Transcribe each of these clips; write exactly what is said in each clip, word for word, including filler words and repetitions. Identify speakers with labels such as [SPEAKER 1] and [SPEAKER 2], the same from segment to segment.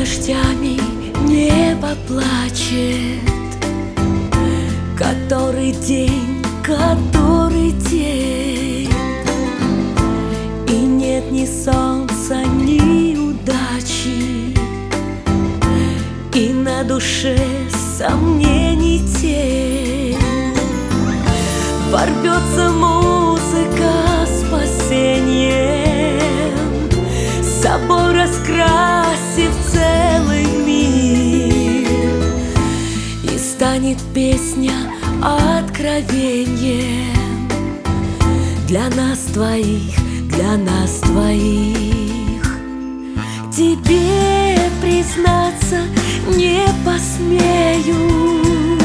[SPEAKER 1] дождями небо плачет. Который день, который день, и нет ни солнца, ни удачи, и на душе сомнений тень. Ворвется музыка спасением, собой раскрасив целый мир, и станет песня откровением для нас двоих, для нас двоих. Тебе признаться не посмею,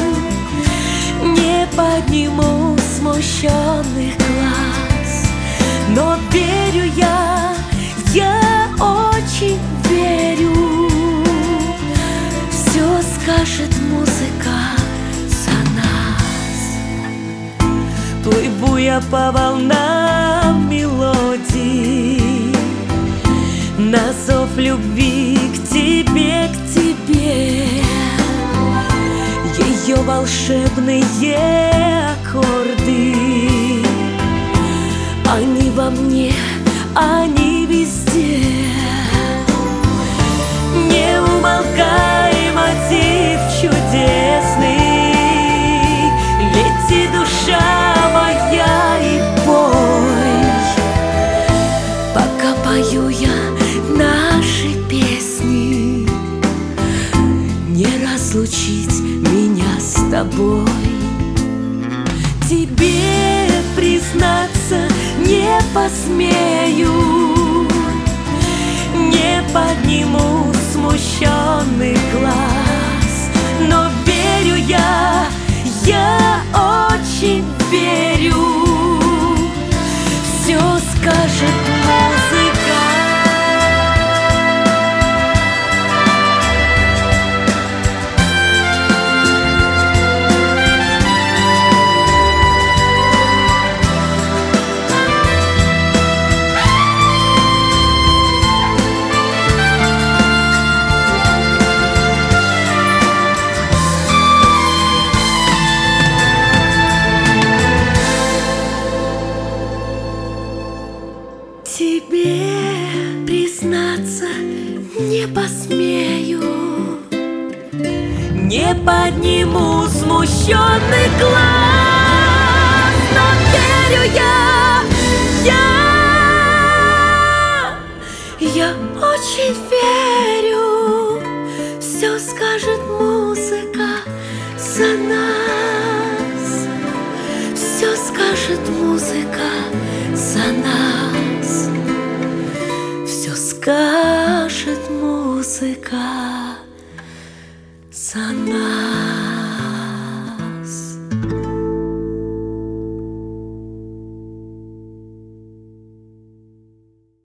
[SPEAKER 1] не подниму смущенных глаз, но верю я, я очень верю, все скажет музыка за нас. Плыву я по волнам мелодий, на зов любви к тебе, к тебе. Ее волшебные аккорды, они во мне, они везде. Не умолкай, мотив чудесный, лети, душа моя, и пой. Пока пою я наши песни, не разлучить меня с тобой. Тебе признаться не посмею, не подниму смущенный глаз, но верю я, я очень верю, все скажет музыка. Тебе признаться не посмею, не подниму смущенный глаз, но верю я, я, я очень верю, все скажет музыка за нас, все скажет музыка за нас. Скажет музыка за нас.